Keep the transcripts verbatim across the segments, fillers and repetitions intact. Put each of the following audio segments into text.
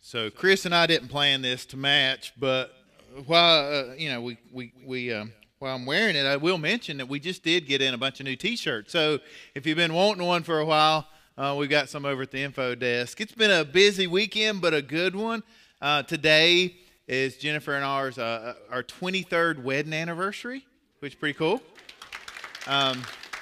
So Chris and I didn't plan this to match, but while uh, you know we we we um, while I'm wearing it, I will mention that we just did get in a bunch of new T-shirts. So if you've been wanting one for a while, uh, we've got some over at the info desk. It's been a busy weekend, but a good one. Uh, today is Jennifer and ours uh, our twenty-third wedding anniversary, which is pretty cool. Um,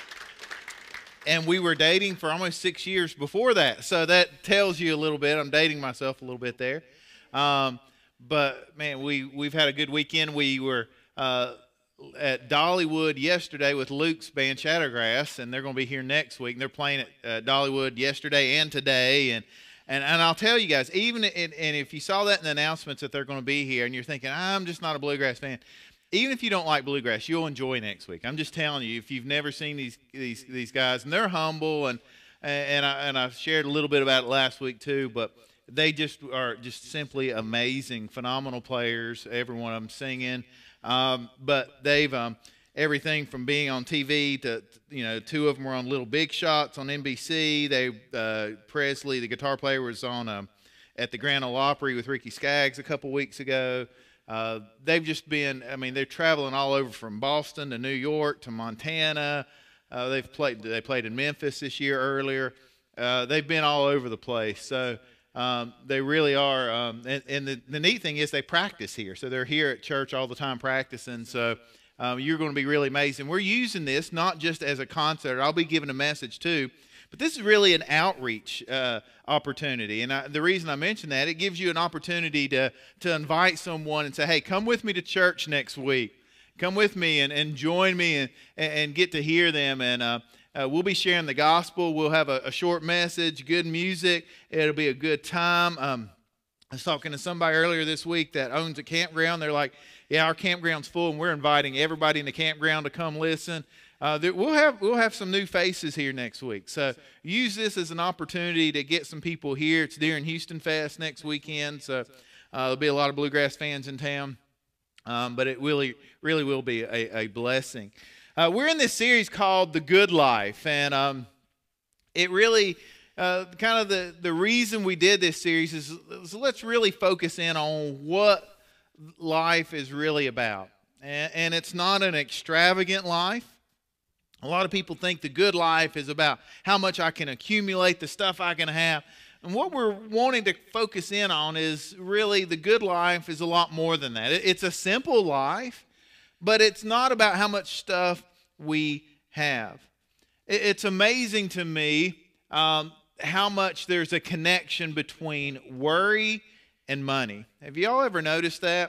And we were dating for almost six years before that. So that tells you a little bit. I'm dating myself a little bit there. Um, but, man, we, we've had a good weekend. We were uh, at Dollywood yesterday with Luke's band Shattergrass, and they're going to be here next week. And they're playing at uh, Dollywood yesterday and today. And and, and I'll tell you guys, even in, and if you saw that in the announcements that they're going to be here and you're thinking, I'm just not a bluegrass fan, even if you don't like bluegrass, you'll enjoy next week. I'm just telling you, if you've never seen these these these guys, and they're humble, and and I and I shared a little bit about it last week too, but they just are just simply amazing, phenomenal players. Every one of them singing, um, but they've um, everything from being on T V to, you know, two of them were on Little Big Shots on N B C. They uh, Presley, the guitar player, was on um, at the Grand Ole Opry with Ricky Skaggs a couple weeks ago. Uh, they've just been, I mean, they're traveling all over from Boston to New York to Montana. Uh, they've played, they played in Memphis this year earlier. Uh, they've been all over the place. So um, they really are. Um, and and the, the neat thing is they practice here. So they're here at church all the time practicing. So um, you're going to be really amazing. We're using this not just as a concert. I'll be giving a message too. But this is really an outreach uh, opportunity. And I, the reason I mention that, it gives you an opportunity to, to invite someone and say, hey, come with me to church next week. Come with me and, and join me and, and get to hear them. And uh, uh, we'll be sharing the gospel. We'll have a, a short message, good music. It'll be a good time. Um, I was talking to somebody earlier this week that owns a campground. They're like, yeah, our campground's full, and we're inviting everybody in the campground to come listen. Uh, we'll have we'll have some new faces here next week. So use this as an opportunity to get some people here. It's during Houston Fest next weekend, so uh, there'll be a lot of bluegrass fans in town. Um, but it really really will be a, a blessing. Uh, we're in this series called The Good Life, and um, it really uh, kind of the the reason we did this series is, is let's really focus in on what life is really about, and, and it's not an extravagant life. A lot of people think the good life is about how much I can accumulate, the stuff I can have. And what we're wanting to focus in on is really the good life is a lot more than that. It's a simple life, but it's not about how much stuff we have. It's amazing to me um, how much there's a connection between worry and money. Have you all ever noticed that?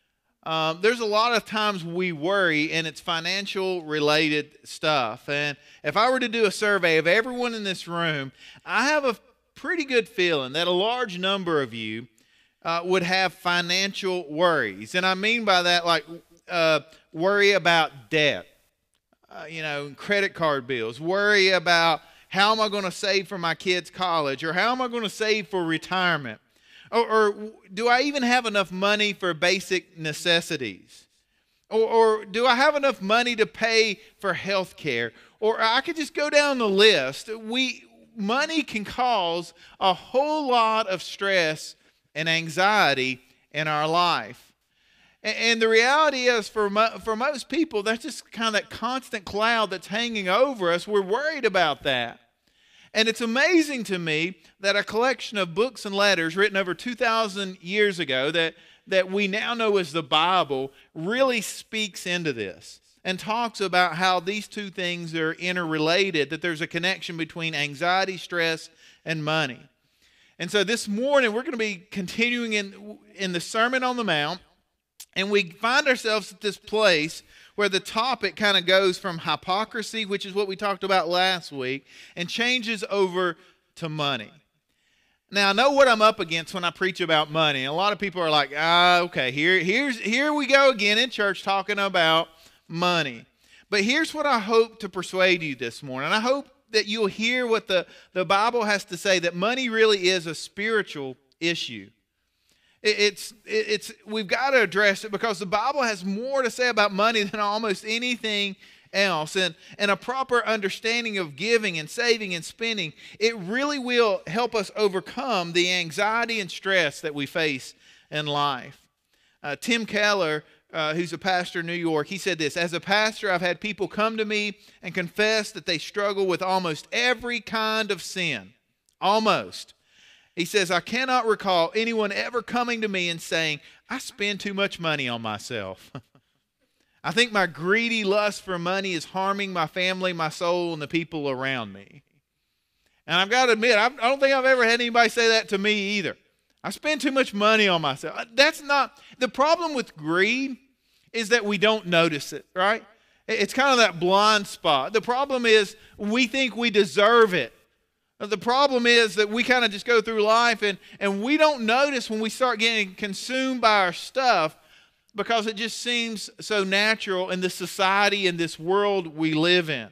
Um, there's a lot of times we worry, and it's financial related stuff. And if I were to do a survey of everyone in this room, I have a pretty good feeling that a large number of you uh, would have financial worries. And I mean by that, like uh, worry about debt, uh, you know, credit card bills, worry about how am I going to save for my kids' college, or how am I going to save for retirement? Or, or do I even have enough money for basic necessities? Or, or do I have enough money to pay for health care? Or I could just go down the list. We, money can cause a whole lot of stress and anxiety in our life. And, and the reality is for, mo- for most people, that's just kind of that constant cloud that's hanging over us. We're worried about that. And it's amazing to me that a collection of books and letters written over two thousand years ago that, that we now know as the Bible really speaks into this and talks about how these two things are interrelated, that there's a connection between anxiety, stress, and money. And so this morning we're going to be continuing in, in the Sermon on the Mount, and we find ourselves at this place where the topic kind of goes from hypocrisy, which is what we talked about last week, and changes over to money. Now, I know what I'm up against when I preach about money. A lot of people are like, ah, okay, here, here's, here we go again in church talking about money. But here's what I hope to persuade you this morning. I hope that you'll hear what the, the Bible has to say, that money really is a spiritual issue. It's, it's, we've got to address it because the Bible has more to say about money than almost anything else. And, and a proper understanding of giving and saving and spending, it really will help us overcome the anxiety and stress that we face in life. Uh, Tim Keller, uh, who's a pastor in New York, he said this: as a pastor, I've had people come to me and confess that they struggle with almost every kind of sin. Almost. He says, I cannot recall anyone ever coming to me and saying, I spend too much money on myself. I think my greedy lust for money is harming my family, my soul, and the people around me. And I've got to admit, I don't think I've ever had anybody say that to me either. I spend too much money on myself. That's not, the problem with greed is that we don't notice it, right? It's kind of that blind spot. The problem is we think we deserve it. The problem is that we kind of just go through life and, and we don't notice when we start getting consumed by our stuff because it just seems so natural in this society and this world we live in.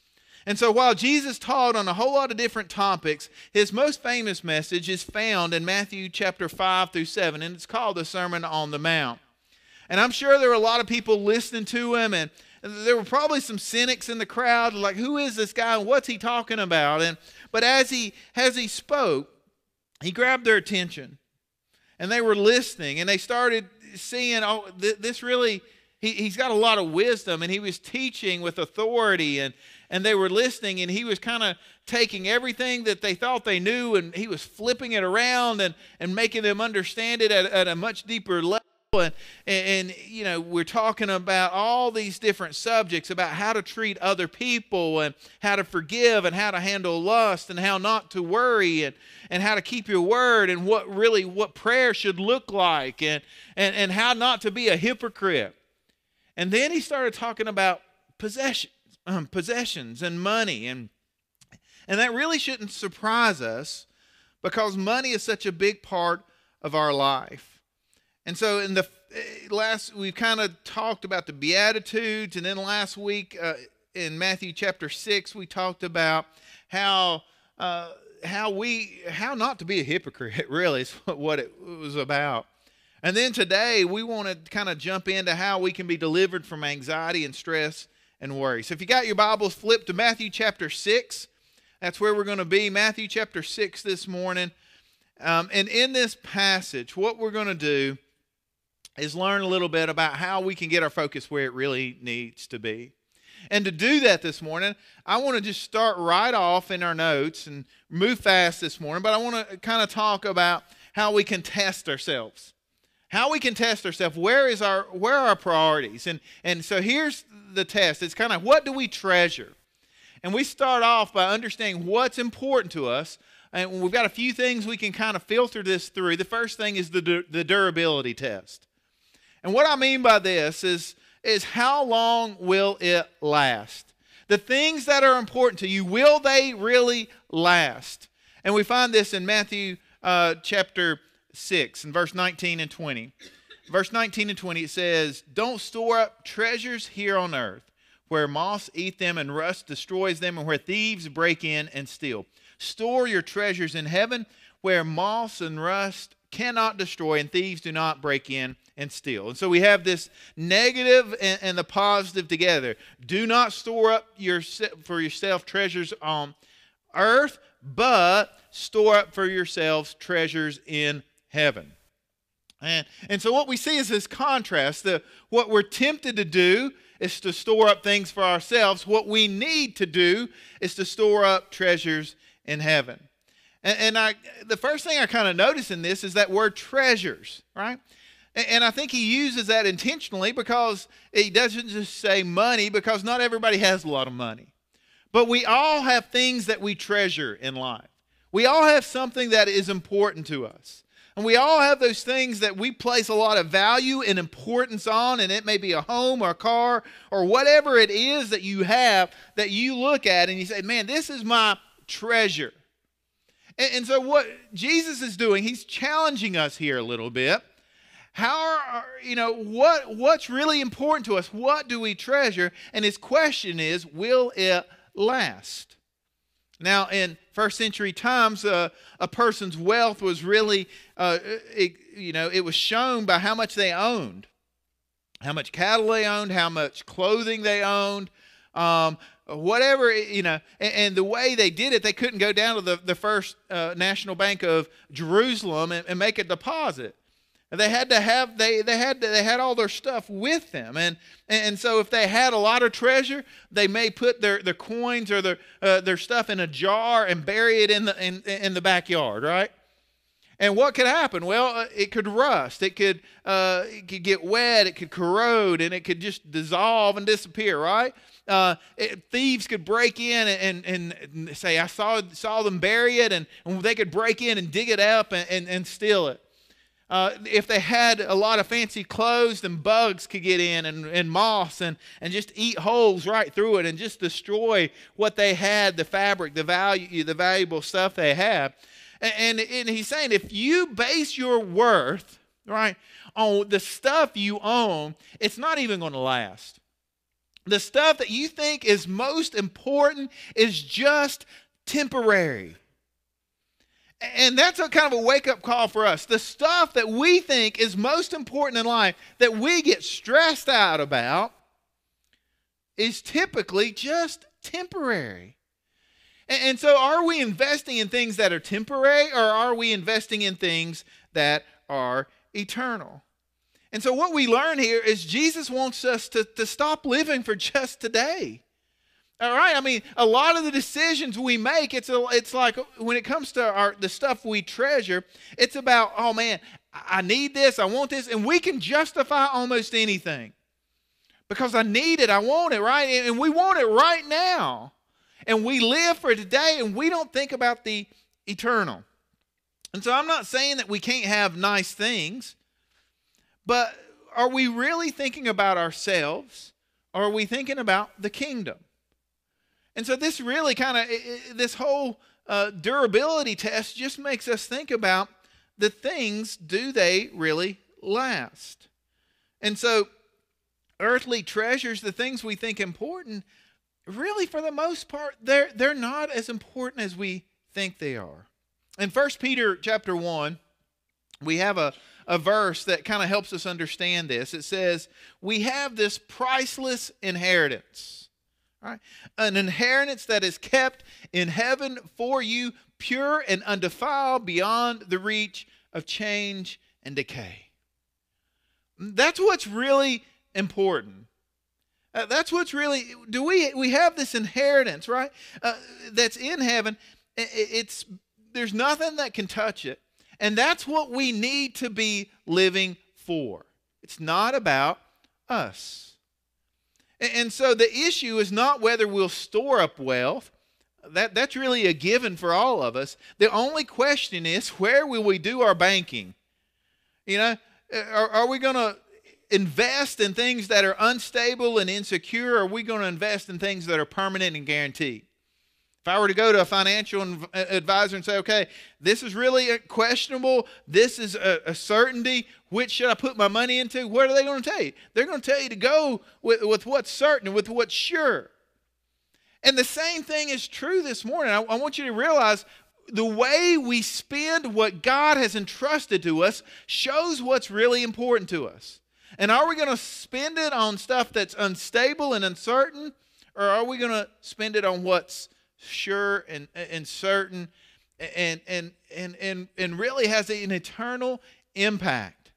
And so while Jesus taught on a whole lot of different topics, his most famous message is found in Matthew chapter five through seven, and it's called the Sermon on the Mount. And I'm sure there were a lot of people listening to him, and there were probably some cynics in the crowd, like, who is this guy and what's he talking about? And but as he as he spoke, he grabbed their attention, and they were listening, and they started seeing, oh, th- this really, he, he's got a lot of wisdom, and he was teaching with authority, and and they were listening, and he was kind of taking everything that they thought they knew, and he was flipping it around and, and making them understand it at, at a much deeper level. And, and, you know, we're talking about all these different subjects about how to treat other people and how to forgive and how to handle lust and how not to worry and, and how to keep your word and what really, what prayer should look like and, and, and how not to be a hypocrite. And then he started talking about possessions, um, possessions and money. And, and that really shouldn't surprise us because money is such a big part of our life. And so in the last, we kind of talked about the Beatitudes, and then last week uh, in Matthew chapter six, we talked about how uh, how we how not to be a hypocrite. Really, is what it was about. And then today we want to kind of jump into how we can be delivered from anxiety and stress and worry. So if you got your Bibles, flip to Matthew chapter six. That's where we're going to be. Matthew chapter six this morning. Um, and in this passage, what we're going to do is learn a little bit about how we can get our focus where it really needs to be. And to do that this morning, I want to just start right off in our notes and move fast this morning, but I want to kind of talk about how we can test ourselves. How we can test ourselves. Where is our where are our priorities? And and so here's the test. It's kind of, what do we treasure? And we start off by understanding what's important to us. And we've got a few things we can kind of filter this through. The first thing is the the durability test. And what I mean by this is, is how long will it last? The things that are important to you, will they really last? And we find this in Matthew uh, chapter six, in verse nineteen and twenty. Verse nineteen and twenty, it says, don't store up treasures here on earth, where moths eat them and rust destroys them, and where thieves break in and steal. Store your treasures in heaven, where moths and rust cannot destroy, and thieves do not break in and steal. And so we have this negative and, and the positive together. Do not store up your, for yourself treasures on earth, but store up for yourselves treasures in heaven. And, and so what we see is this contrast. The, what we're tempted to do is to store up things for ourselves. What we need to do is to store up treasures in heaven. And, and I, the first thing I kind of notice in this is that word treasures, right? And, and I think he uses that intentionally because he doesn't just say money, because not everybody has a lot of money. But we all have things that we treasure in life. We all have something that is important to us. And we all have those things that we place a lot of value and importance on, and it may be a home or a car or whatever it is that you have that you look at and you say, man, this is my treasure. And, and so what Jesus is doing, he's challenging us here a little bit. How are, you know, what what's really important to us? What do we treasure? And his question is, will it last? Now, in first century times, uh, a person's wealth was really, uh, it, you know, it was shown by how much they owned, how much cattle they owned, how much clothing they owned, um, whatever, you know, and, and the way they did it, they couldn't go down to the, the First uh, National Bank of Jerusalem and, and make a deposit. They had to have they they had to, they had all their stuff with them, and and so if they had a lot of treasure, they may put their, their coins or their uh, their stuff in a jar and bury it in the in in the backyard, right? And what could happen? Well, it could rust, it could uh, it could get wet, it could corrode, and it could just dissolve and disappear, right? Uh, it, thieves could break in and, and, and say, I saw saw them bury it, and, and they could break in and dig it up and, and, and steal it. Uh, if they had a lot of fancy clothes, then bugs could get in and, and moths and, and just eat holes right through it and just destroy what they had, the fabric, the value, the valuable stuff they have. And, and, and he's saying if you base your worth, right, on the stuff you own, it's not even going to last. The stuff that you think is most important is just temporary. And that's a kind of a wake-up call for us. The stuff that we think is most important in life, that we get stressed out about, is typically just temporary. And, and so are we investing in things that are temporary, or are we investing in things that are eternal? And so what we learn here is Jesus wants us to, to stop living for just today. All right, I mean, a lot of the decisions we make, it's a, it's like when it comes to our the stuff we treasure, it's about, oh man, I need this, I want this, and we can justify almost anything because I need it, I want it, right? And we want it right now. And we live for today, and we don't think about the eternal. And so I'm not saying that we can't have nice things, but are we really thinking about ourselves, or are we thinking about the kingdom? And so this really kind of, this whole uh, durability test just makes us think about the things, do they really last? And so earthly treasures, the things we think important, really for the most part, they're, they're not as important as we think they are. In First Peter chapter one, we have a, a verse that kind of helps us understand this. It says, we have this priceless inheritance. Right? An inheritance that is kept in heaven for you, pure and undefiled, beyond the reach of change and decay. That's what's really important. Uh, that's what's really, do we, we have this inheritance, right? Uh, that's in heaven. It, it's, there's nothing that can touch it. And that's what we need to be living for. It's not about us. And so the issue is not whether we'll store up wealth. That, that's really a given for all of us. The only question is, where will we do our banking? You know, are, are we going to invest in things that are unstable and insecure, or are we going to invest in things that are permanent and guaranteed? If I were to go to a financial advisor and say, okay, this is really questionable, this is a, a certainty, which should I put my money into? What are they going to tell you? They're going to tell you to go with, with what's certain, with what's sure. And the same thing is true this morning. I, I want you to realize the way we spend what God has entrusted to us shows what's really important to us. And are we going to spend it on stuff that's unstable and uncertain, or are we going to spend it on what's sure and, and certain and, and, and, and, and really has an eternal impact?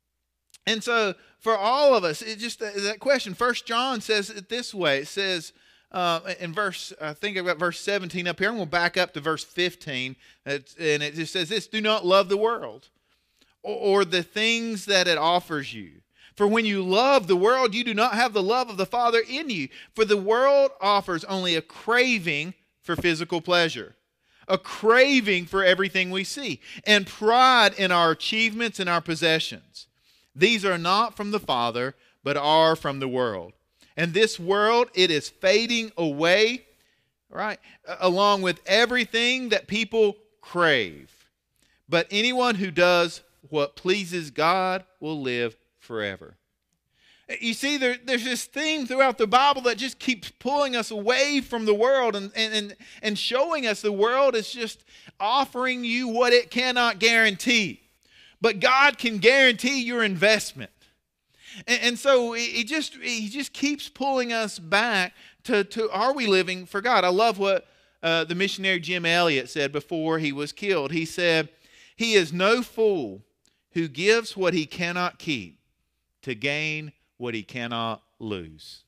And so for all of us, it just that question, First John says it this way. It says uh, in verse, I think I've got verse seventeen up here. I'm going to back up to verse fifteen. It's, and it just says this, do not love the world or, or the things that it offers you. For when you love the world, you do not have the love of the Father in you. For the world offers only a craving for physical pleasure, a craving for everything we see, and pride in our achievements and our possessions. These are not from the Father, but are from the world. And this world, it is fading away, right, along with everything that people crave. But anyone who does what pleases God will live forever. You see, there, there's this theme throughout the Bible that just keeps pulling us away from the world and, and, and showing us the world is just offering you what it cannot guarantee. But God can guarantee your investment. And, and so he just, he just keeps pulling us back to, to are we living for God? I love what uh, the missionary Jim Elliot said before he was killed. He said, "He is no fool who gives what he cannot keep to gain what he cannot lose."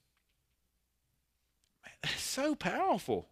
That's so powerful.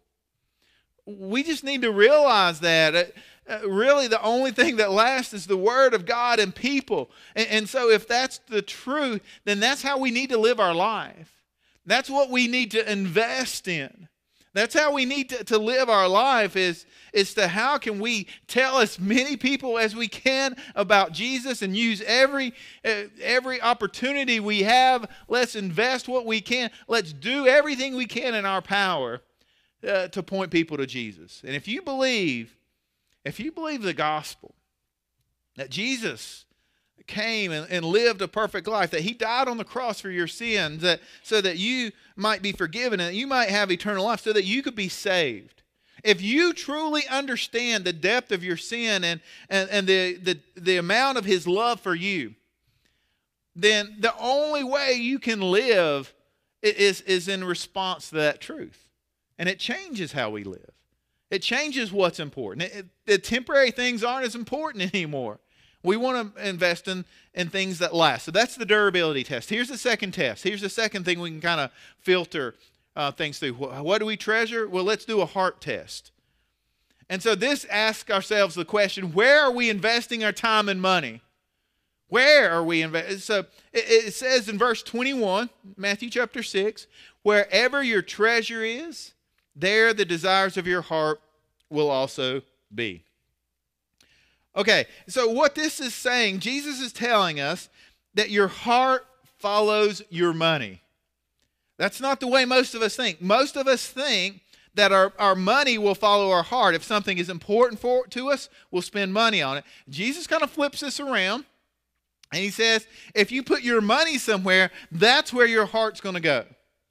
We just need to realize that. Uh, uh, really, the only thing that lasts is the Word of God and people. And, and so if that's the truth, then that's how we need to live our life. That's what we need to invest in. That's how we need to, to live our life is, is to how can we tell as many people as we can about Jesus and use every, uh, every opportunity we have. Let's invest what we can. Let's do everything we can in our power uh, to point people to Jesus. And if you believe, if you believe the gospel, that Jesus came and, and lived a perfect life, that he died on the cross for your sins, that so that you might be forgiven and that you might have eternal life, so that you could be saved. If you truly understand the depth of your sin and, and, and the, the, the amount of his love for you, then the only way you can live is, is in response to that truth. And it changes how we live. It changes what's important. It, it, the temporary things aren't as important anymore. We want to invest in, in things that last. So that's the durability test. Here's the second test. Here's the second thing we can kind of filter uh, things through. What, what do we treasure? Well, let's do a heart test. And so this asks ourselves the question, where are we investing our time and money? Where are we investing? So it, it says in verse twenty-one, Matthew chapter six, wherever your treasure is, there the desires of your heart will also be. Okay, so what this is saying, Jesus is telling us that your heart follows your money. That's not the way most of us think. Most of us think that our, our money will follow our heart. If something is important for, to us, we'll spend money on it. Jesus kind of flips this around, and he says, if you put your money somewhere, that's where your heart's going to go.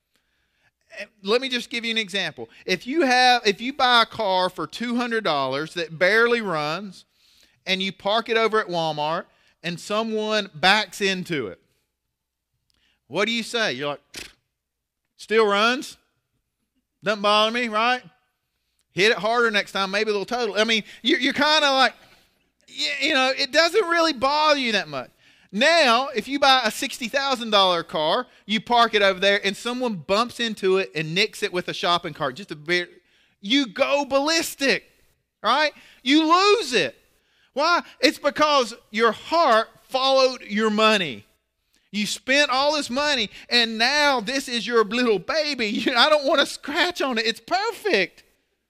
Let me just give you an example. If you have, if you buy a car for two hundred dollars that barely runs, and you park it over at Walmart, and someone backs into it, what do you say? You're like, still runs? Doesn't bother me, right? Hit it harder next time, maybe they'll total. I mean, you're, you're kind of like, you know, it doesn't really bother you that much. Now, if you buy a sixty thousand dollars car, you park it over there, and someone bumps into it and nicks it with a shopping cart, just a bit, you go ballistic, right? You lose it. Why? It's because your heart followed your money. You spent all this money, and now this is your little baby. I don't want to scratch on it. It's perfect.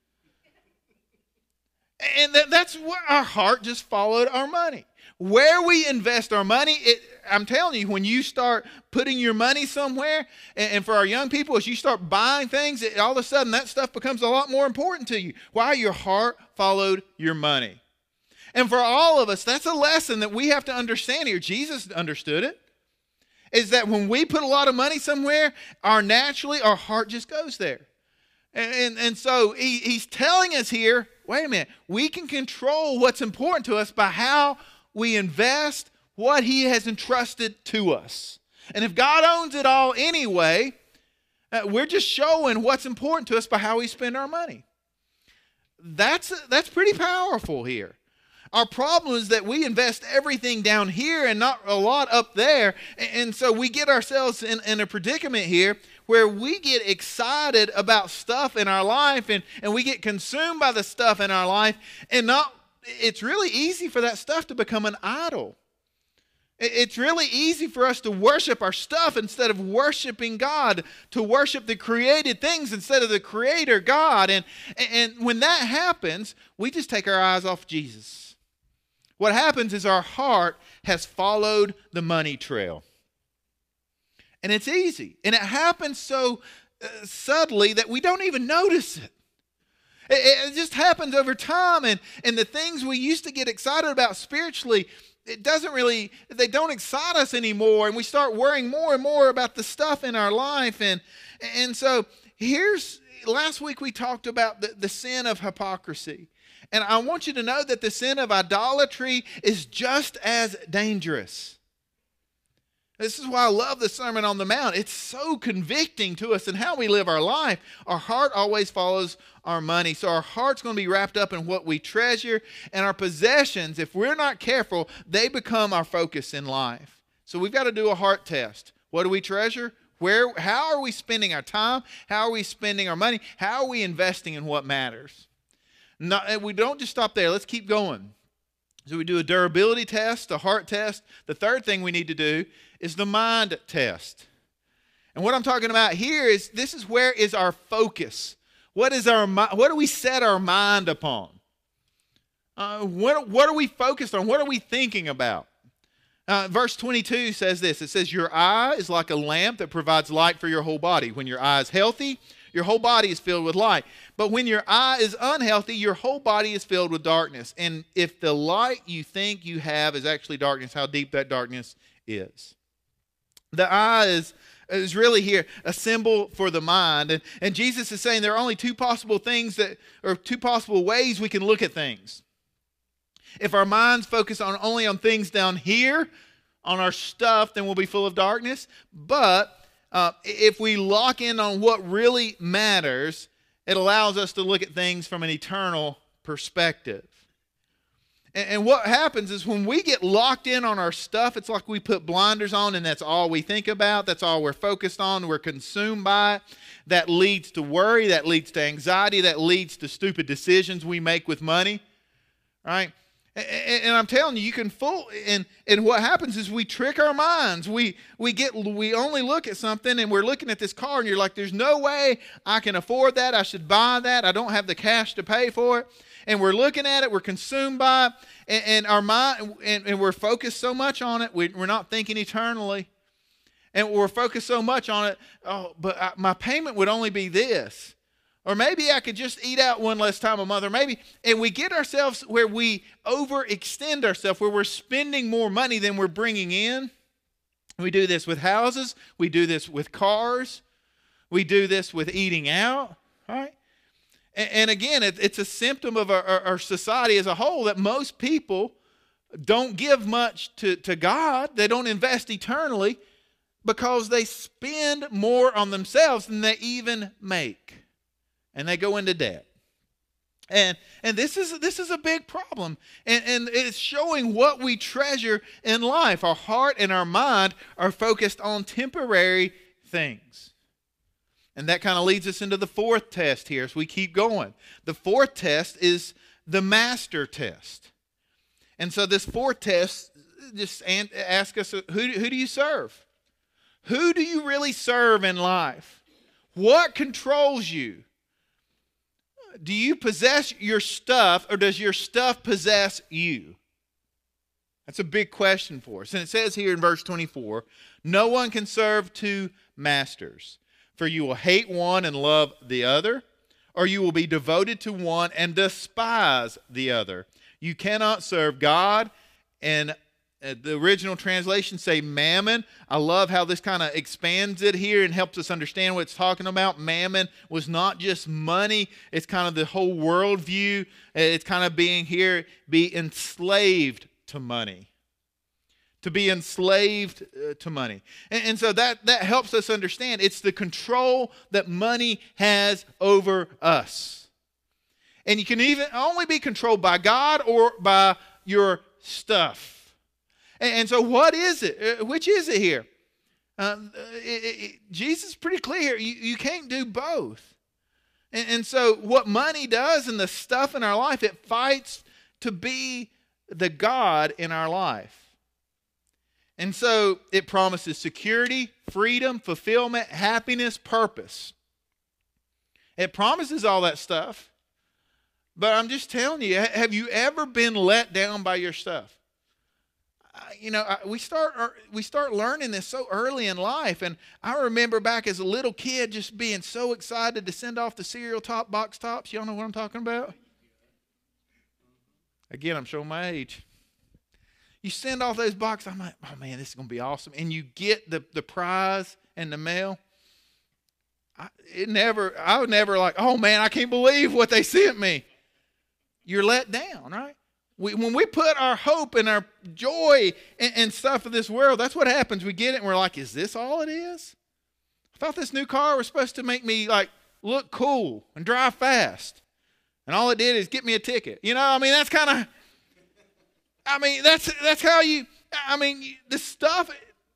And that's what our heart just followed our money. Where we invest our money, it, I'm telling you, when you start putting your money somewhere, and, and for our young people, as you start buying things, it, all of a sudden that stuff becomes a lot more important to you. Why? Your heart followed your money. And for all of us, that's a lesson that we have to understand here. Jesus understood it. Is that when we put a lot of money somewhere, our naturally, our heart just goes there. And, and, and so he, he's telling us here, wait a minute, we can control what's important to us by how we invest what he has entrusted to us. And if God owns it all anyway, uh, we're just showing what's important to us by how we spend our money. That's, that's pretty powerful here. Our problem is that we invest everything down here and not a lot up there. And so we get ourselves in, in a predicament here where we get excited about stuff in our life and, and we get consumed by the stuff in our life. And not, it's really easy for that stuff to become an idol. It's really easy for us to worship our stuff instead of worshiping God, to worship the created things instead of the Creator God. And, and when that happens, we just take our eyes off Jesus. What happens is our heart has followed the money trail. And it's easy. And it happens so uh, subtly that we don't even notice it. It, it just happens over time. And, and the things we used to get excited about spiritually, it doesn't really, they don't excite us anymore. And we start worrying more and more about the stuff in our life. And, and so here's, last week we talked about the, the sin of hypocrisy. And I want you to know that the sin of idolatry is just as dangerous. This is why I love the Sermon on the Mount. It's so convicting to us in how we live our life. Our heart always follows our money. So our heart's going to be wrapped up in what we treasure. And our possessions, if we're not careful, they become our focus in life. So we've got to do a heart test. What do we treasure? Where? How are we spending our time? How are we spending our money? How are we investing in what matters? Not, we don't just stop there. Let's keep going. So we do a durability test, a heart test. The third thing we need to do is the mind test. And what I'm talking about here is this is where is our focus. What is our what do we set our mind upon? Uh, what, what are we focused on? What are we thinking about? Uh, verse twenty-two says this. It says, your eye is like a lamp that provides light for your whole body. When your eye is healthy, your whole body is filled with light. But when your eye is unhealthy, your whole body is filled with darkness. And if the light you think you have is actually darkness, how deep that darkness is. The eye is, is really here a symbol for the mind. And, and Jesus is saying there are only two possible things that, or two possible ways we can look at things. If our minds focus on only on things down here, on our stuff, then we'll be full of darkness. But Uh, if we lock in on what really matters, it allows us to look at things from an eternal perspective. And, and what happens is when we get locked in on our stuff, it's like we put blinders on and that's all we think about. That's all we're focused on. We're consumed by it. That leads to worry. That leads to anxiety. That leads to stupid decisions we make with money. Right? And I'm telling you, you can fool, and, and what happens is we trick our minds. We we get we only look at something, and we're looking at this car, and you're like, there's no way I can afford that. I should buy that. I don't have the cash to pay for it. And we're looking at it. We're consumed by it, and, and our mind, and, and we're focused so much on it. We, we're not thinking eternally, and we're focused so much on it. Oh, but I, my payment would only be this. Or maybe I could just eat out one less time a month. Or maybe, and we get ourselves where we overextend ourselves, where we're spending more money than we're bringing in. We do this with houses. We do this with cars. We do this with eating out. Right? And, and again, it, it's a symptom of our, our, our society as a whole that most people don't give much to, to God. They don't invest eternally because they spend more on themselves than they even make. And they go into debt. And and this is this is a big problem. And, and it's showing what we treasure in life. Our heart and our mind are focused on temporary things. And that kind of leads us into the fourth test here as we keep going. The fourth test is the master test. And so this fourth test just asks us, who, who do you serve? Who do you really serve in life? What controls you? Do you possess your stuff, or does your stuff possess you? That's a big question for us. And it says here in verse twenty-four, no one can serve two masters, for you will hate one and love the other, or you will be devoted to one and despise the other. You cannot serve God and Uh, the original translations say mammon. I love how this kind of expands it here and helps us understand what it's talking about. Mammon was not just money. It's kind of the whole world view. It's kind of being here, be enslaved to money. To be enslaved uh, to money. And, and so that, that helps us understand it's the control that money has over us. And you can even only be controlled by God or by your stuff. And so what is it? Which is it here? Uh, it, it, it, Jesus is pretty clear. You, you can't do both. And, and so what money does and the stuff in our life, it fights to be the God in our life. And so it promises security, freedom, fulfillment, happiness, purpose. It promises all that stuff. But I'm just telling you, have you ever been let down by your stuff? You know, we start we start learning this so early in life. And I remember back as a little kid just being so excited to send off the cereal top box tops. Y'all know what I'm talking about? Again, I'm showing my age. You send off those boxes. I'm like, oh, man, this is going to be awesome. And you get the, the prize in the mail. I, it never, I would never like, oh, man, I can't believe what they sent me. You're let down, right? We, when we put our hope and our joy and, and stuff of this world, that's what happens. We get it and we're like, is this all it is? I thought this new car was supposed to make me like look cool and drive fast. And all it did is get me a ticket. You know, I mean, that's kind of, I mean, that's that's how you, I mean, the stuff,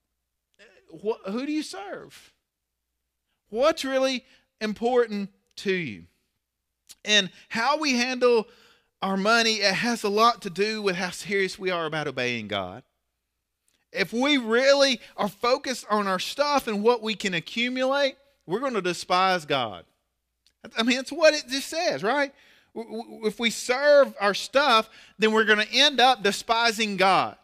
wh- who do you serve? What's really important to you? And how we handle our money, it has a lot to do with how serious we are about obeying God. If we really are focused on our stuff and what we can accumulate, we're going to despise God. I mean, it's what it just says, right? If we serve our stuff, then we're going to end up despising God.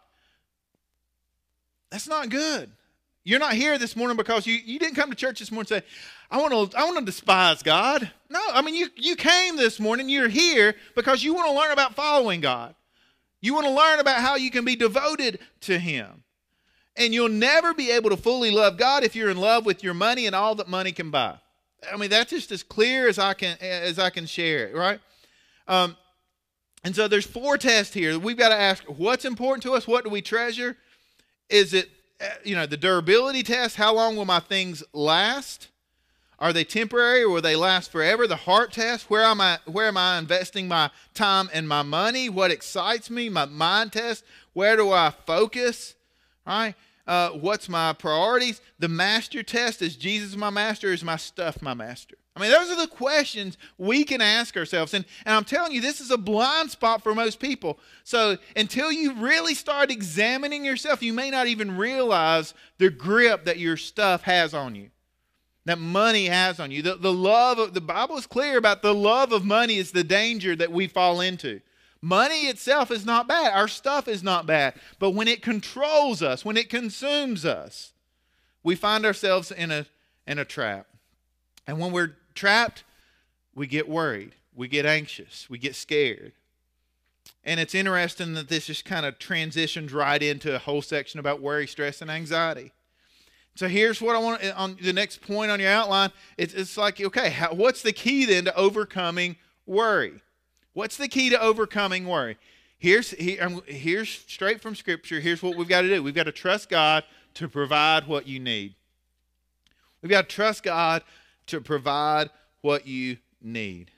That's not good. You're not here this morning because you, you didn't come to church this morning and say, I want to I want to despise God. No, I mean, you, you came this morning, you're here because you want to learn about following God. You want to learn about how you can be devoted to Him. And you'll never be able to fully love God if you're in love with your money and all that money can buy. I mean, that's just as clear as I can as I can share it, right? Um, and so there's four tests here. We've got to ask, what's important to us? What do we treasure? Is it, you know, the durability test? How long will my things last? Are they temporary or will they last forever? The heart test, where am I, where am I investing my time and my money? What excites me? My mind test, where do I focus? All right. Uh, what's my priorities? The master test, is Jesus my master? Is my stuff my master? I mean, those are the questions we can ask ourselves. And, and I'm telling you, this is a blind spot for most people. So until you really start examining yourself, you may not even realize the grip that your stuff has on you, that money has on you. The, the love of, the Bible is clear about the love of money is the danger that we fall into. Money itself is not bad. Our stuff is not bad. But when it controls us, when it consumes us, we find ourselves in a, in a trap. And when we're trapped, we get worried. We get anxious. We get scared. And it's interesting that this just kind of transitions right into a whole section about worry, stress, and anxiety. So here's what I want, on the next point on your outline. It's, it's like, okay, how, what's the key then to overcoming worry? What's the key to overcoming worry? Here's, here's straight from Scripture. Here's what we've got to do. We've got to trust God to provide what you need. We've got to trust God to provide what you need.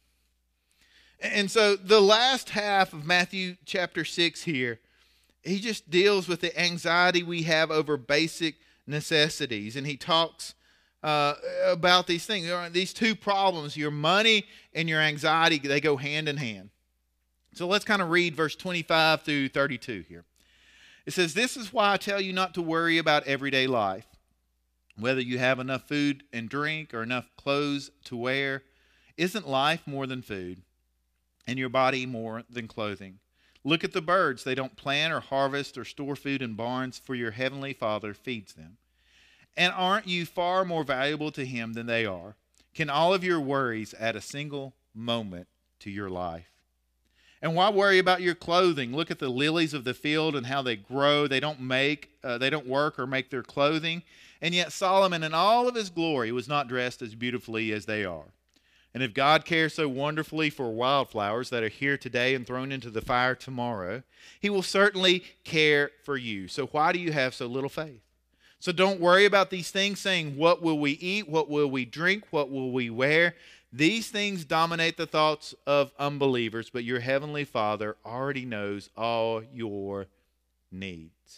And so the last half of Matthew chapter six here, he just deals with the anxiety we have over basic necessities. And he talks uh, about these things. These two problems, your money and your anxiety, they go hand in hand. So let's kind of read verse twenty-five through thirty-two here. It says, "This is why I tell you not to worry about everyday life, whether you have enough food and drink or enough clothes to wear. Isn't life more than food, and your body more than clothing? Look at the birds. They don't plant or harvest or store food in barns, for your heavenly Father feeds them. And aren't you far more valuable to Him than they are? Can all of your worries add a single moment to your life? And why worry about your clothing? Look at the lilies of the field and how they grow. They don't make, uh, they don't work or make their clothing. And yet Solomon in all of his glory was not dressed as beautifully as they are. And if God cares so wonderfully for wildflowers that are here today and thrown into the fire tomorrow, He will certainly care for you. So why do you have so little faith? So don't worry about these things, saying, what will we eat? What will we drink? What will we wear? These things dominate the thoughts of unbelievers, but your heavenly Father already knows all your needs."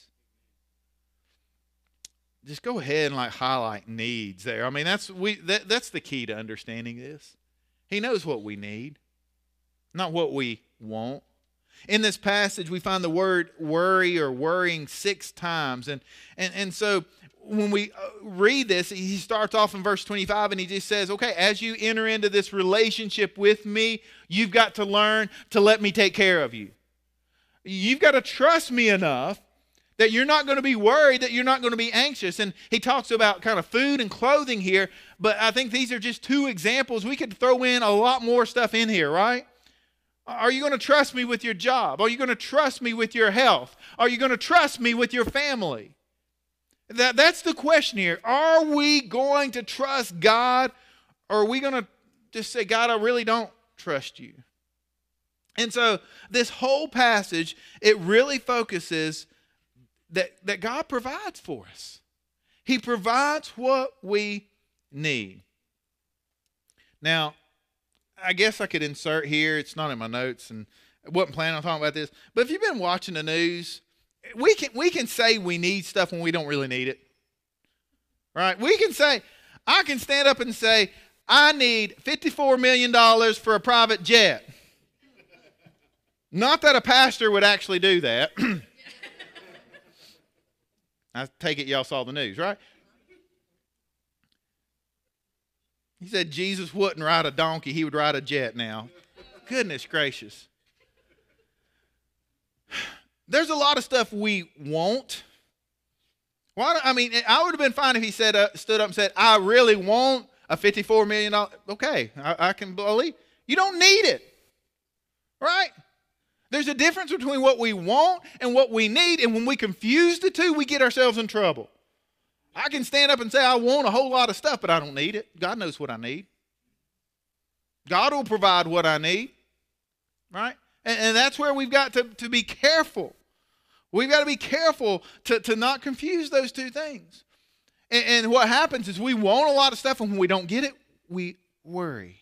Just go ahead and like highlight needs there. I mean, that's we that, that's the key to understanding this. He knows what we need, not what we want. In this passage, we find the word worry or worrying six times. And, and, and so when we read this, he starts off in verse twenty-five and he just says, okay, as you enter into this relationship with me, you've got to learn to let me take care of you. You've got to trust me enough that you're not going to be worried, that you're not going to be anxious. And he talks about kind of food and clothing here, but I think these are just two examples. We could throw in a lot more stuff in here, right? Are you going to trust me with your job? Are you going to trust me with your health? Are you going to trust me with your family? That, that's the question here. Are we going to trust God, or are we going to just say, God, I really don't trust you? And so this whole passage, it really focuses that, that God provides for us. He provides what we need. Now, I guess I could insert here, it's not in my notes, and I wasn't planning on talking about this, but if you've been watching the news, we can, we can say we need stuff when we don't really need it. Right? We can say, I can stand up and say, I need fifty-four million dollars for a private jet. Not that a pastor would actually do that. I take it y'all saw the news, right? He said Jesus wouldn't ride a donkey, he would ride a jet now. Goodness gracious. There's a lot of stuff we want. Why? I mean, I would have been fine if he said, uh, stood up and said, I really want a fifty-four million dollars. Okay, I, I can believe. You don't need it, right? There's a difference between what we want and what we need, and when we confuse the two, we get ourselves in trouble. I can stand up and say I want a whole lot of stuff, but I don't need it. God knows what I need. God will provide what I need, right? And, and that's where we've got to, to be careful. We've got to be careful to, to not confuse those two things. And, and what happens is we want a lot of stuff, and when we don't get it, we worry.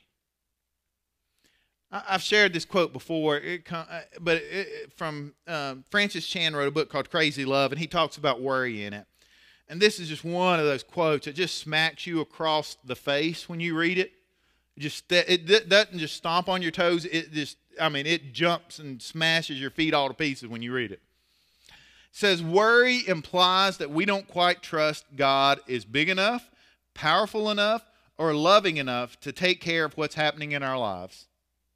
I've shared this quote before, it, but it, from um, Francis Chan wrote a book called Crazy Love, and he talks about worry in it. And this is just one of those quotes that just smacks you across the face when you read it. It just it doesn't just stomp on your toes. It just, I mean, it jumps and smashes your feet all to pieces when you read it. It says, worry implies that we don't quite trust God is big enough, powerful enough, or loving enough to take care of what's happening in our lives.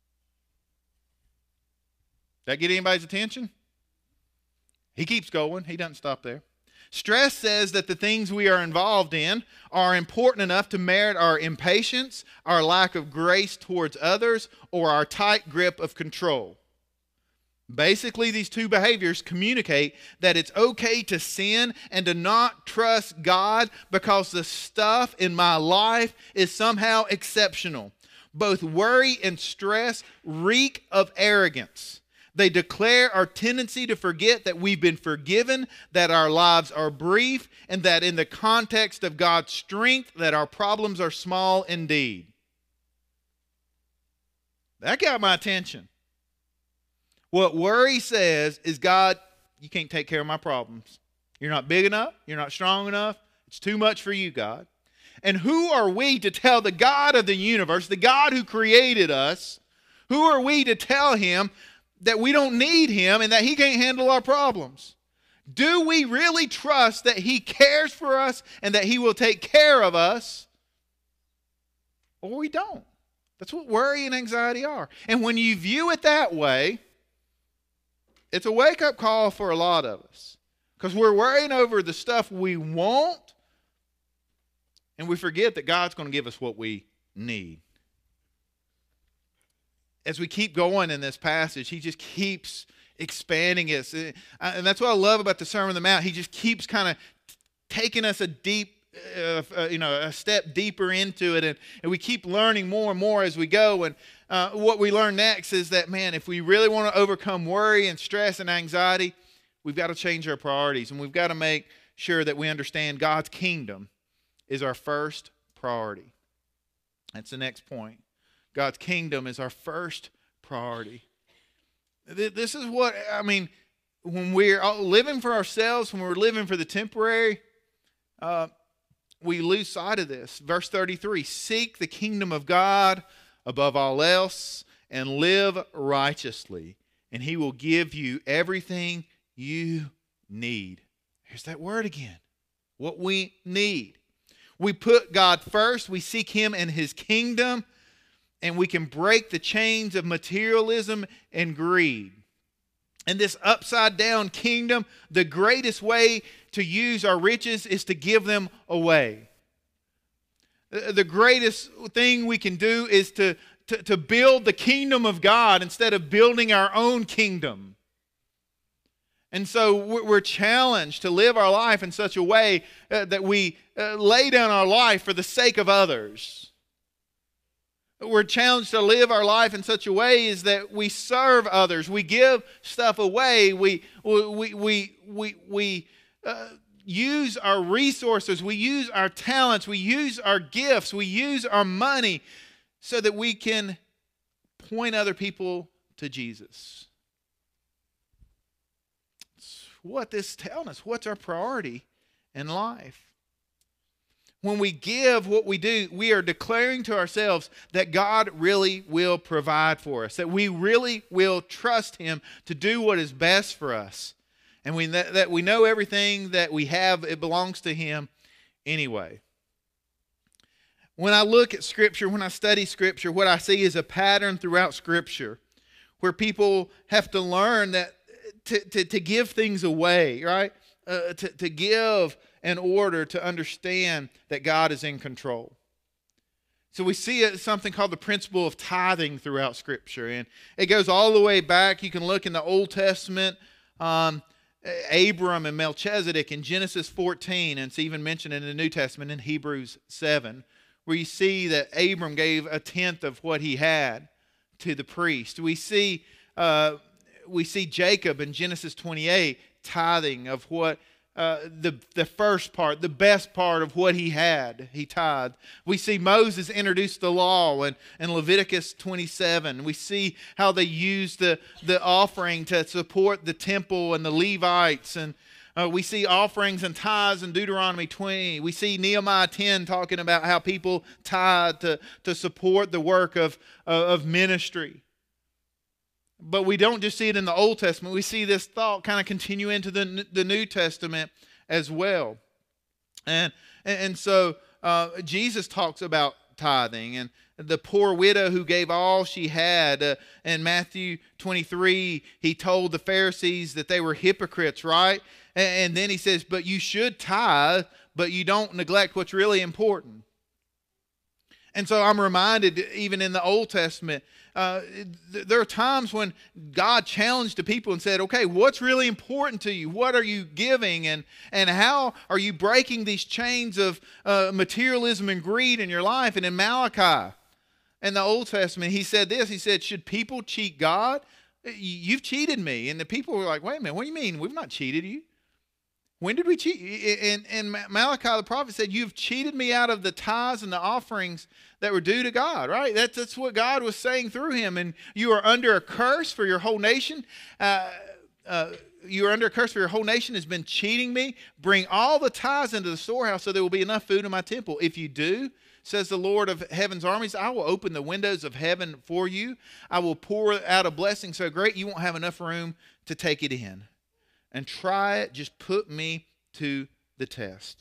That get anybody's attention? He keeps going. He doesn't stop there. Stress says that the things we are involved in are important enough to merit our impatience, our lack of grace towards others, or our tight grip of control. Basically, these two behaviors communicate that it's okay to sin and to not trust God because the stuff in my life is somehow exceptional. Both worry and stress reek of arrogance. They declare our tendency to forget that we've been forgiven, that our lives are brief, and that in the context of God's strength, that our problems are small indeed. That got my attention. What worry says is, God, you can't take care of my problems. You're not big enough. You're not strong enough. It's too much for you, God. And who are we to tell the God of the universe, the God who created us, who are we to tell him that we don't need him and that he can't handle our problems? Do we really trust that he cares for us and that he will take care of us? Or we don't. That's what worry and anxiety are. And when you view it that way, it's a wake-up call for a lot of us. Because we're worrying over the stuff we want, and we forget that God's going to give us what we need. As we keep going in this passage, he just keeps expanding us. And that's what I love about the Sermon on the Mount. He just keeps kind of taking us a deep, uh, uh, you know, a step deeper into it. And, and we keep learning more and more as we go. And uh, what we learn next is that, man, if we really want to overcome worry and stress and anxiety, we've got to change our priorities. And we've got to make sure that we understand God's kingdom is our first priority. That's the next point. God's kingdom is our first priority. This is what, I mean, when we're living for ourselves, when we're living for the temporary, uh, we lose sight of this. Verse thirty-three, seek the kingdom of God above all else and live righteously, and he will give you everything you need. Here's that word again. What we need. We put God first. We seek him and his kingdom. And we can break the chains of materialism and greed. In this upside down kingdom, the greatest way to use our riches is to give them away. The greatest thing we can do is to, to, to build the kingdom of God instead of building our own kingdom. And so we're challenged to live our life in such a way uh, that we uh, lay down our life for the sake of others. We're challenged to live our life in such a way is that we serve others. We give stuff away. We, we, we, we, we uh, use our resources. We use our talents. We use our gifts. We use our money so that we can point other people to Jesus. It's what this is telling us. What's our priority in life? When we give what we do, we are declaring to ourselves that God really will provide for us, that we really will trust Him to do what is best for us, and we, that we know everything that we have, it belongs to Him anyway. When I look at Scripture, when I study Scripture, what I see is a pattern throughout Scripture where people have to learn that to, to, to give things away, right? Uh, to, to give in order to understand that God is in control. So we see something called the principle of tithing throughout Scripture. And it goes all the way back. You can look in the Old Testament, um, Abram and Melchizedek in Genesis fourteen. And it's even mentioned in the New Testament in Hebrews seven, where you see that Abram gave a tenth of what he had to the priest. We see, uh, we see Jacob in Genesis twenty-eight tithing of what Uh, the, the first part, the best part of what he had, he tithed. We see Moses introduce the law in, in Leviticus twenty-seven. We see how they used the, the offering to support the temple and the Levites. And uh, we see offerings and tithes in Deuteronomy twenty. We see Nehemiah ten talking about how people tithe to, to support the work of, uh, of ministry. But we don't just see it in the Old Testament. We see this thought kind of continue into the, the New Testament as well. And, and so uh, Jesus talks about tithing. And the poor widow who gave all she had. Uh, in Matthew twenty-three, he told the Pharisees that they were hypocrites, right? And, and then he says, but you should tithe, but you don't neglect what's really important. And so I'm reminded, even in the Old Testament, uh, th- there are times when God challenged the people and said, okay, what's really important to you? What are you giving? And, and how are you breaking these chains of uh, materialism and greed in your life? And in Malachi, in the Old Testament, he said this. He said, should people cheat God? You've cheated me. And the people were like, wait a minute, what do you mean? We've not cheated you. When did we cheat? And, and Malachi the prophet said, you've cheated me out of the tithes and the offerings that were due to God, right? That's, that's what God was saying through him. And you are under a curse for your whole nation. Uh, uh, you are under a curse for your whole nation has been cheating me. Bring all the tithes into the storehouse so there will be enough food in my temple. If you do, says the Lord of heaven's armies, I will open the windows of heaven for you. I will pour out a blessing so great you won't have enough room to take it in. And try it, just put me to the test.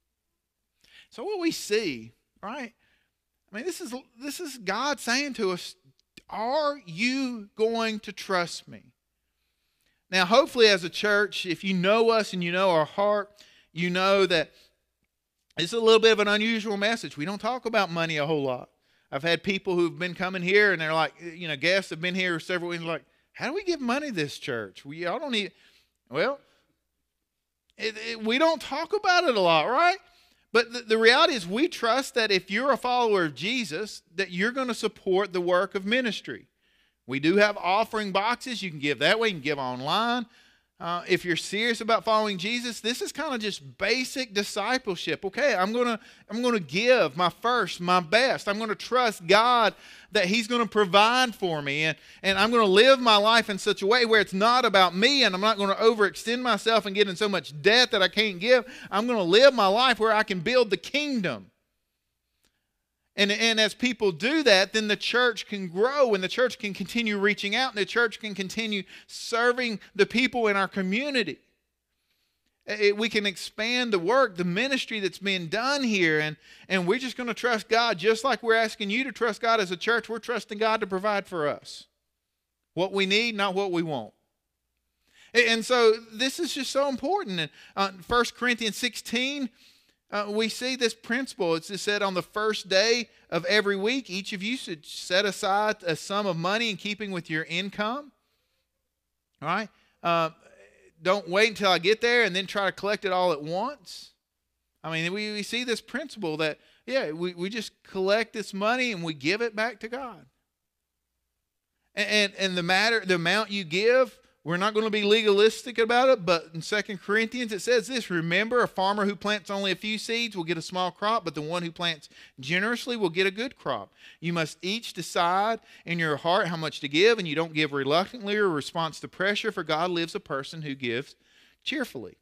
So what we see, right? I mean, this is this is God saying to us, are you going to trust me? Now, hopefully as a church, if you know us and you know our heart, you know that it's a little bit of an unusual message. We don't talk about money a whole lot. I've had people who've been coming here and they're like, you know, guests have been here several weeks like, how do we give money to this church? We all don't need... Well, it, it, we don't talk about it a lot, right? But the, the reality is we trust that if you're a follower of Jesus, that you're going to support the work of ministry. We do have offering boxes. You can give that way. You can give online. Uh, if you're serious about following Jesus, this is kind of just basic discipleship. Okay, I'm gonna I'm gonna give my first, my best. I'm gonna trust God that He's gonna provide for me, and and I'm gonna live my life in such a way where it's not about me, and I'm not gonna overextend myself and get in so much debt that I can't give. I'm gonna live my life where I can build the kingdom. And, and as people do that, then the church can grow and the church can continue reaching out and the church can continue serving the people in our community. It, we can expand the work, the ministry that's being done here, and, and we're just going to trust God just like we're asking you to trust God as a church. We're trusting God to provide for us what we need, not what we want. And so this is just so important. In uh, First Corinthians sixteen, Uh, we see this principle. It's just said on the first day of every week, each of you should set aside a sum of money in keeping with your income. All right? Uh, don't wait until I get there and then try to collect it all at once. I mean, we, we see this principle that Yeah, we, we just collect this money and we give it back to God. And, and, and the matter, the amount you give, we're not going to be legalistic about it, but in Second Corinthians it says this: remember, a farmer who plants only a few seeds will get a small crop, but the one who plants generously will get a good crop. You must each decide in your heart how much to give, and you don't give reluctantly or in response to pressure, for God lives a person who gives cheerfully.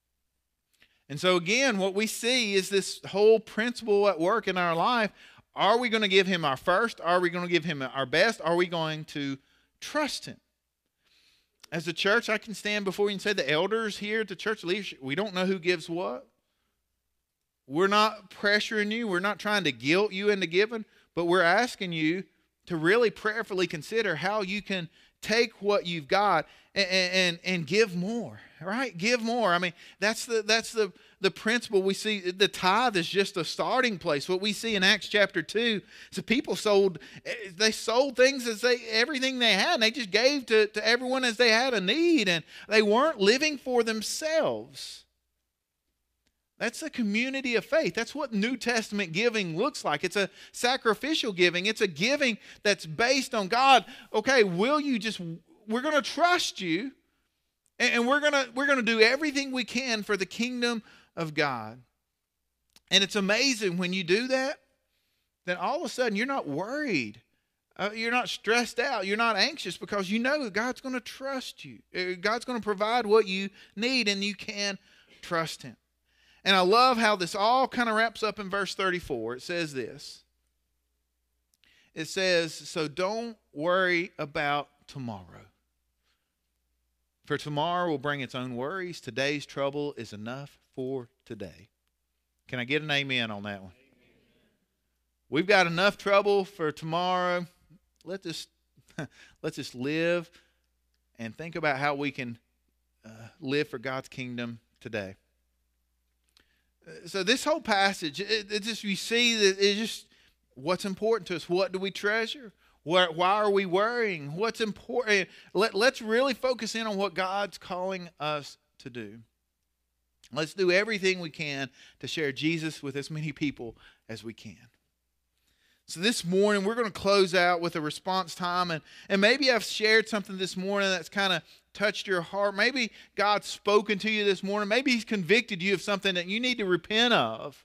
And so again, what we see is this whole principle at work in our life. Are we going to give him our first? Are we going to give him our best? Are we going to trust him? As a church, I can stand before you and say the elders here at the church leadership, we don't know who gives what. We're not pressuring you. We're not trying to guilt you into giving, but we're asking you to really prayerfully consider how you can take what you've got and, and, and give more, right? Give more. I mean, that's the that's the, the principle we see. The tithe is just a starting place. What we see in Acts chapter two is the people sold, they sold things as they, everything they had, and they just gave to, to everyone as they had a need, and they weren't living for themselves. That's a community of faith. That's what New Testament giving looks like. It's a sacrificial giving. It's a giving that's based on God. Okay, will you just, we're going to trust you, and we're going to we're going to do everything we can for the kingdom of God. And it's amazing when you do that, then all of a sudden you're not worried. Uh, you're not stressed out. You're not anxious, because you know God's going to trust you. God's going to provide what you need, and you can trust him. And I love how this all kind of wraps up in verse thirty-four. It says this. It says, so don't worry about tomorrow, for tomorrow will bring its own worries. Today's trouble is enough for today. Can I get an amen on that one? We've got enough trouble for tomorrow. Let's just, let's just live and think about how we can uh, live for God's kingdom today. So this whole passage, it, it just, you see that it's just what's important to us. What do we treasure? What, why are we worrying? What's important? Let, let's really focus in on what God's calling us to do. Let's do everything we can to share Jesus with as many people as we can. So this morning, we're going to close out with a response time. And, and maybe I've shared something this morning that's kind of touched your heart. Maybe God's spoken to you this morning. Maybe he's convicted you of something that you need to repent of.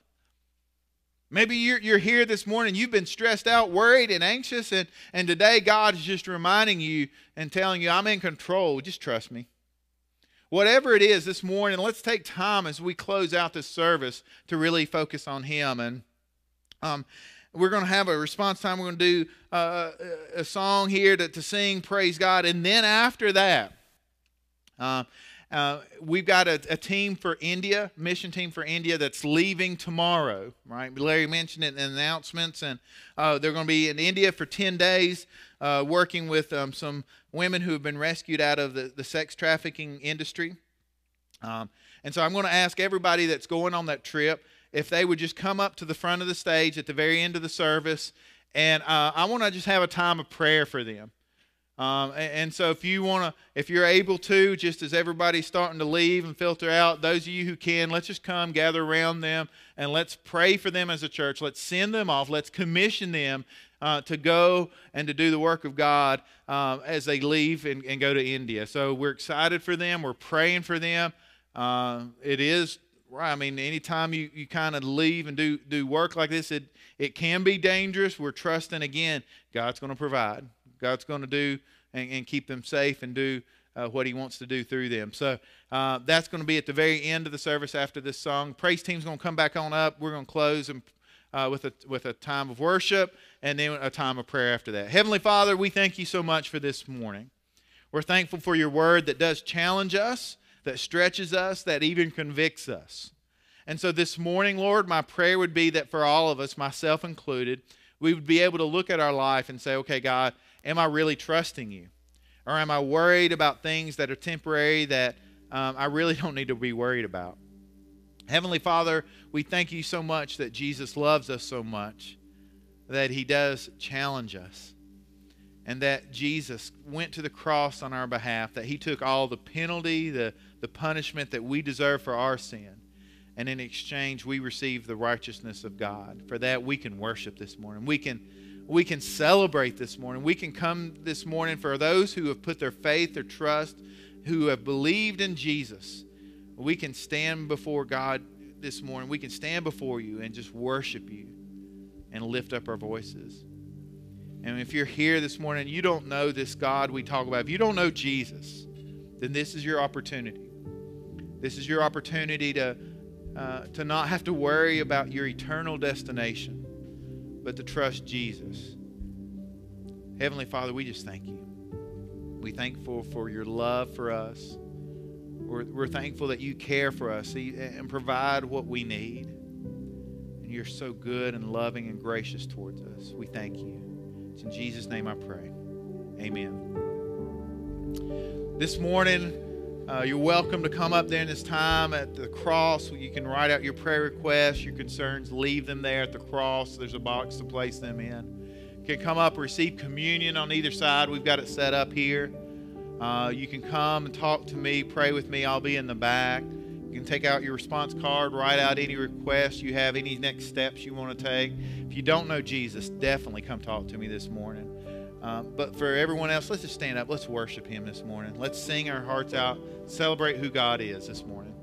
Maybe you're, you're here this morning, you've been stressed out, worried, and anxious, and, and today God is just reminding you and telling you, I'm in control. Just trust me. Whatever it is this morning, let's take time as we close out this service to really focus on him. And um, we're going to have a response time. We're going to do uh, a song here to, to sing, praise God. And then after that, uh, uh, we've got a, a team for India, mission team for India that's leaving tomorrow, right? Larry mentioned it in the announcements, and uh, they're going to be in India for ten days uh, working with um, some women who have been rescued out of the, the sex trafficking industry. Um, and so I'm going to ask everybody that's going on that trip if they would just come up to the front of the stage at the very end of the service, and uh, I want to just have a time of prayer for them. Um, and, and so if you want to, if you're able to, just as everybody's starting to leave and filter out, those of you who can, let's just come gather around them and let's pray for them as a church. Let's send them off. Let's commission them uh, to go and to do the work of God um, as they leave and, and go to India. So we're excited for them. We're praying for them. Uh, it is right. I mean, anytime you, you kind of leave and do, do work like this, it, it can be dangerous. We're trusting, again, God's going to provide. God's going to do and, and keep them safe and do uh, what he wants to do through them. So uh, that's going to be at the very end of the service after this song. Praise team's going to come back on up. We're going to close and, uh, with, a, with a time of worship and then a time of prayer after that. Heavenly Father, we thank you so much for this morning. We're thankful for your word that does challenge us, that stretches us, that even convicts us. And so this morning, Lord, my prayer would be that for all of us, myself included, we would be able to look at our life and say, okay, God, am I really trusting you? Or am I worried about things that are temporary that um, I really don't need to be worried about? Heavenly Father, we thank you so much that Jesus loves us so much, that he does challenge us, and that Jesus went to the cross on our behalf, that he took all the penalty, the, the punishment that we deserve for our sin. And in exchange, we receive the righteousness of God. For that, we can worship this morning. We can, we can celebrate this morning. We can come this morning for those who have put their faith, their trust, who have believed in Jesus. We can stand before God this morning. We can stand before you and just worship you and lift up our voices. And if you're here this morning and you don't know this God we talk about, if you don't know Jesus, then this is your opportunity. This is your opportunity to, uh, to not have to worry about your eternal destination, but to trust Jesus. Heavenly Father, we just thank you. We're thankful for your love for us. We're, we're thankful that you care for us and provide what we need. And you're so good and loving and gracious towards us. We thank you. It's in Jesus' name I pray. Amen. This morning, uh, you're welcome to come up there in this time at the cross. You can write out your prayer requests, your concerns, leave them there at the cross. There's a box to place them in. You can come up and receive communion on either side. We've got it set up here. Uh, you can come and talk to me, pray with me. I'll be in the back. You can take out your response card, write out any requests you have, any next steps you want to take. If you don't know Jesus, definitely come talk to me this morning. Um, but for everyone else, let's just stand up. Let's worship him this morning. Let's sing our hearts out, celebrate who God is this morning.